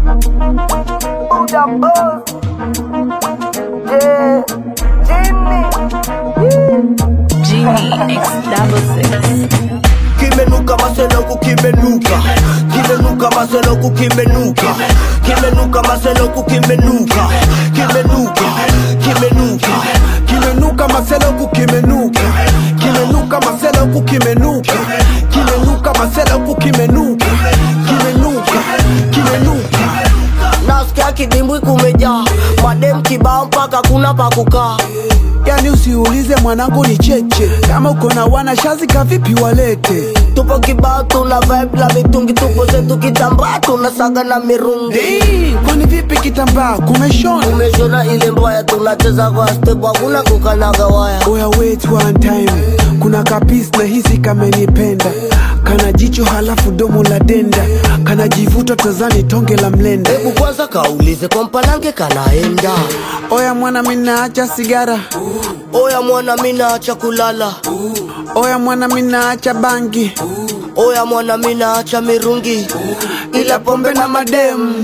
Buddha boss. Yeah, Jimmy. Genie X66. Kimenuka maselo kukimenuka. Kimenuka maselo kukimenuka. Kimenuka maselo kukimenuka. Kimenuka, kimenuka. Kimenuka maselo kukimenuka. Kimenuka maselo kukimenuka. Kimenuka maselo kukimenuka. Kimenuka, kimenuka. Nasikia kidimbwi kumejaa. Madem kibao mpaka kuna pa kukaa. Yani usiulize mwanangu ni cheche. Kama uko na wana shazi kavipi walete. Tupo kibao tuna vibe la mitungi. Tupo zetu kitambaa tunasaga na mirungi. Kwani vipi kitambaa kumeshona? Kumeshona ile mbaya tunacheza kwa step. Hakuna kukanaga waya. Oya wait one time. Kuna kapis na hisi kamenipenda. Kana jicho halafu domo la denda. Kana jivuta tazani tonge la mlenda. Hebu kwanza kaulize kwa mpalange kanaenda. Oya mwana mina acha sigara. Oya mwana mina acha kulala. Oya mwana mina acha bangi. Oya mwana mina acha mirungi. Ila pombe na madem.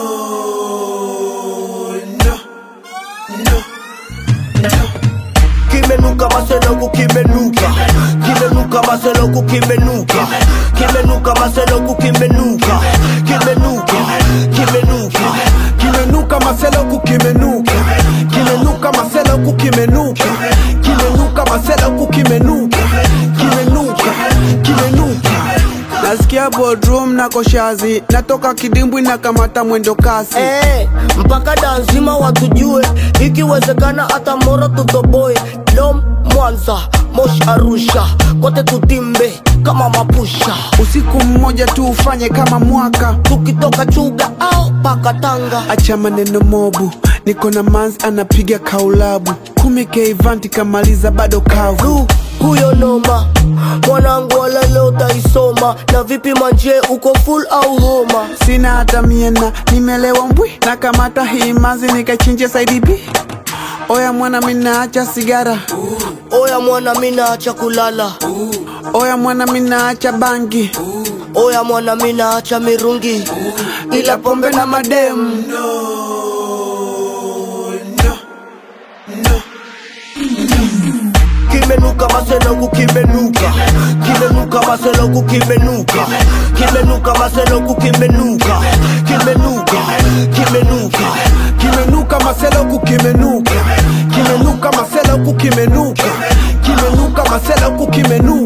Kimenuka maselo kukimenuka. Kimenuka maselo kukimenuka. Kimenuka maselo kukimenuka. Kimenuka, kimenuka. Kimenuka maselo kukimenuka. Kimenuka maselo kukimenuka. Kimenuka maselo kukimenuka. Kimenuka, kimenuka. Nasikia boardroom na koshazi. Natoka kidimbwi na kamata mwendo kasi. Mpaka danzima watujue. Ikiwezekana hata Moro tutoboe. Lom Mwanza, Moshi Arusha. Kote tutimbe kama mapusha. Usiku mmoja tu ufanye kama mwaka. Tukitoka Chuga au paka Tanga. Acha maneno mobu. Niko na manzi anapiga kaulabu. 10K Ivanti kamaliza bado kavu. Huyo noma. Mwanangu wala leo taisoma. Na vipi manje uko full au homa? Sina hata miena, nimelewa mbwi. Na kamata hii manzi nikachinje side B. Oya mwana mina acha sigara. Oya mwana mina acha kulala. Oya mwana mina acha bangi. Oya mwana mina acha mirungi. Ila pombe na madem. Kimenuka maselo kukimenuka. Kimenuka maselo kukimenuka. Kimenuka maselo kukimenuka. Kimenuka, kimenuka. Kimenuka maselo kukimenuka. Kimenuka maselo kukimenuka. Kimenuka maselo kukimenuka.